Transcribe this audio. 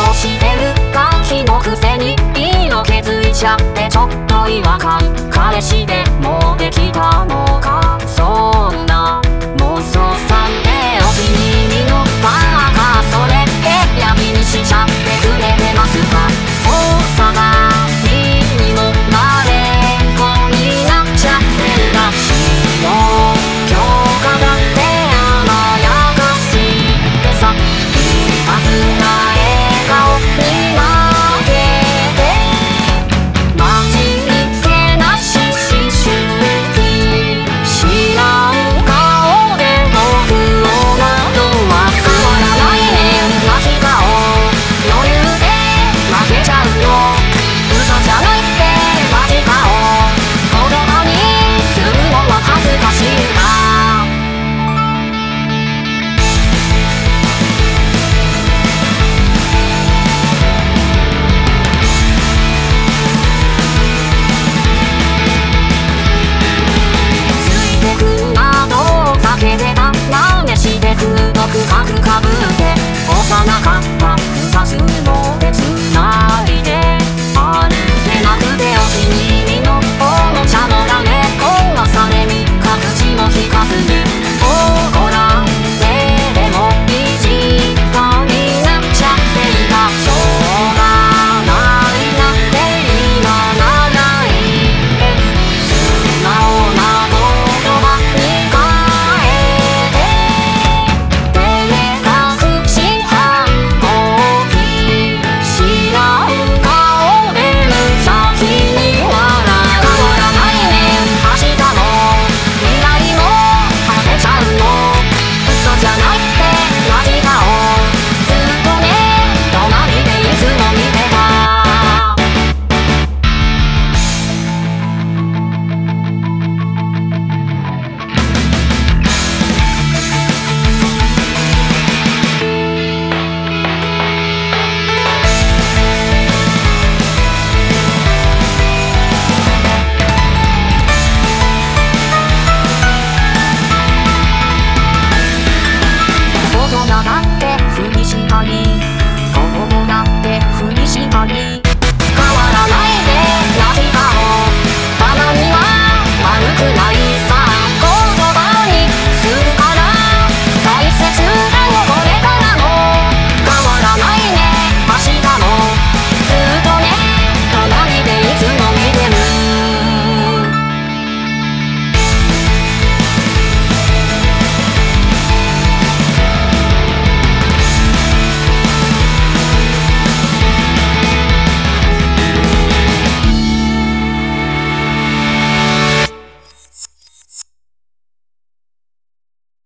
してるガキのくせに色気づいちゃってちょっと違和感。彼氏でもできたのか、そんな妄想さんでお気に入りのバーがそれ部屋着にしちゃってくれてますか。大阪にも慣れっこになっちゃってるらしいよ。今日がだって甘やかしいでさ、一発な笑顔に負けてマジいけなし思春期知らん顔で僕を惑わす。変わらないね泣き顔余裕で負けちゃうよ。嘘じゃないってマジ顔言葉にするのは恥ずかしいな。水墨など避けてた真似してフードくかくかぶって幼かった二つの手つないで歩けなくてお気に入りのおもちゃのラメ壊されみか口も聞かずに怒られてもいい時間になっちゃっていた。しょうがないなって言わない素直な言葉に変えて照れ隠し反抗期知らん顔で無邪気に笑う。変わらないね明日も未来も果てちゃうの。嘘じゃないってマジ顔ずっとね隣でいつも見てた。大人だって不にしかに子供だって不にしかに